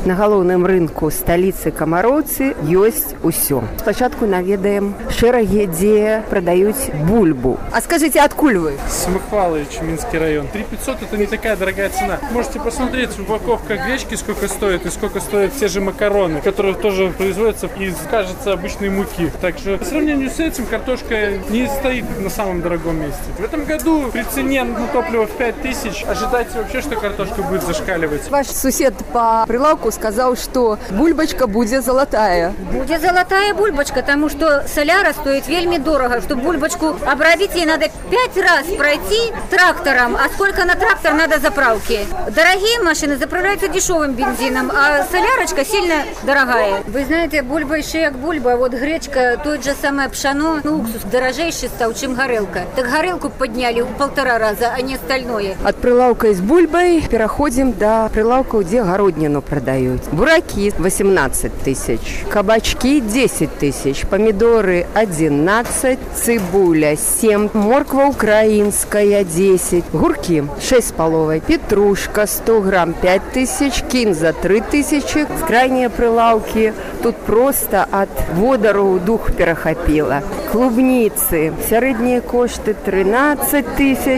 На галоўным рынку сталіцы Камароўцы ёсць усё. Спачатку наведаем шэрагі, дзе продают бульбу. А скажите, откуль вы? Самохвалович, Минский район. 3500 это не такая дорогая цена. Можете посмотреть упаковка гречки, сколько стоит, и сколько стоят те же макароны, которые тоже производятся из, кажется, обычной муки. Так что по сравнению с этим картошка не стоит на самом дорогом месте. В этом году при цене на топливо в 5000 ожидайте вообще, что картошка будет зашкаливать. Ваш сусед по прилавку сказал, что бульбочка будет золотая. Будет золотая бульбочка, потому что соляра стоит вельми дорого. Чтобы бульбочку обробить, ей надо 5 раз пройти трактором. А сколько на трактор надо заправки? Дорогие машины заправляются дешевым бензином, а солярочка сильно дорогая. Вы знаете, бульба еще как бульба, а вот гречка, то же самое пшено, уксус дорожейший стал, чем горелка. Так горелку подняли в 1,5 раза, а не остальное. От прилавка с бульбой переходим до прилавка, где городнину продают. Бураки 18 тысяч, кабачки 10 тысяч, помидоры 11, цибуля 7, морква украинская 10, гурки 6,5, петрушка 100 грамм 5 тысяч, кинза 3 тысячи. В крайние прилавки тут просто от водору дух перехопило. Клубницы, средние кошты 13 тысяч,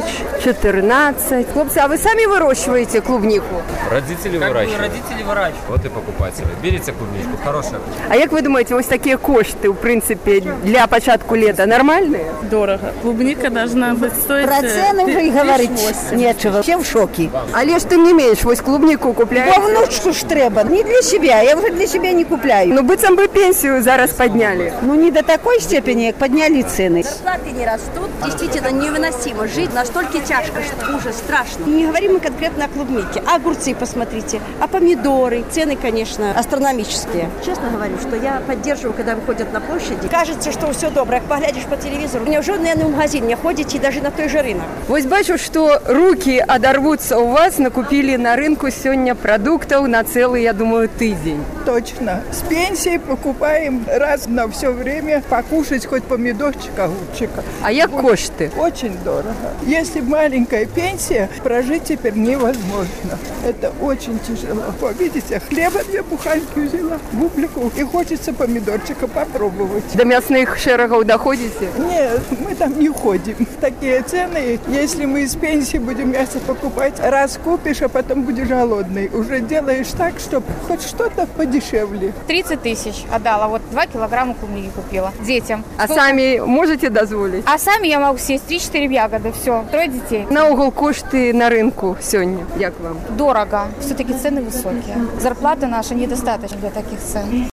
14. Хлопцы, а вы сами выращиваете клубнику? Родители выращивают. Вот и покупатели. Берите клубничку, хорошая. А як ви думаєте, ось такі кошти, в принципі, для початку лета нормальні? Дорого. Клубника должна быть стоить... Про цены уже и говорить нечего. Все в шоке. Але ж тим не менш, ось клубнику купляєш. Бо внучку ж треба. Не для себя. Я уже для себя не купляю. Ну, быцем бы пенсию зараз подняли. Ну, не до такой степени, как подняли цены. Зарплаты не растут. Действительно невыносимо жить. Настолько тяжко, что ужас, страшно. Не говорим мы конкретно о клубнике. А огурцы посмотрите. А помидоры. Цены, конечно, астрономические. Честно говорю, что я поддерживаю, когда выходят на площади. Кажется, что все добре. Поглядишь по телевизору. Неужели, наверное, в магазин не ходите даже на той же рынок? Вось бачу, что руки одорвутся у вас, накупили на рынку сегодня продуктов на целый, я думаю, тыдень. Точно. С пенсии покупаем раз на все время покушать хоть помидорчика, огурчика. А як кошты? Очень дорого. Если маленькая пенсия, прожить теперь невозможно. Это очень тяжело. Видите, хлеба 2 буханки взяла, бублику, и хочется помидорчика попробовать. До мясных шерогов доходите? Нет, мы там не ходим. Такие цены, если мы из пенсии будем мясо покупать, раз купишь, а потом будешь голодный. Уже делаешь так, чтобы хоть что-то подешевле. 30 тысяч отдала, вот 2 килограмма клубники купила детям. А сами можете дозволить? А сами я могу съесть 3-4 ягоды, все, 3 детей. Наогул кошты на рынку сегодня, як вам? Дорого, все-таки цены высокие. Зарплаты наши недостаточно для таких цен.